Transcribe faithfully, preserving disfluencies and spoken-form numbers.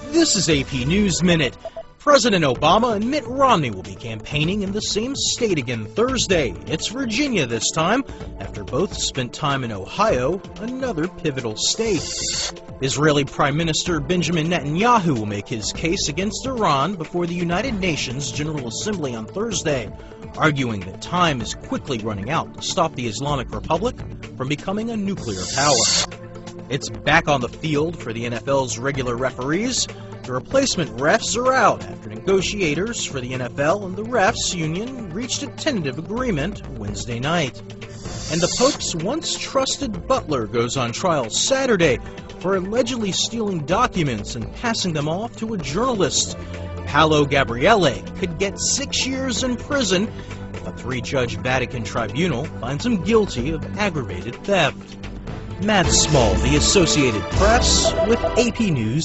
This is A P News Minute. President Obama and Mitt Romney will be campaigning in the same state again Thursday. It's Virginia this time, after both spent time in Ohio, another pivotal state. Israeli Prime Minister Benjamin Netanyahu will make his case against Iran before the United Nations General Assembly on Thursday, arguing that time is quickly running out to stop the Islamic Republic from becoming a nuclear power. It's back on the field for the N F L's regular referees. The replacement refs are out after negotiators for the N F L and the refs union reached a tentative agreement Wednesday night. And the Pope's once trusted butler goes on trial Saturday for allegedly stealing documents and passing them off to a journalist. Paolo Gabriele could get six years in prison if a three-judge Vatican tribunal finds him guilty of aggravated theft. Matt Small, The Associated Press, with A P News.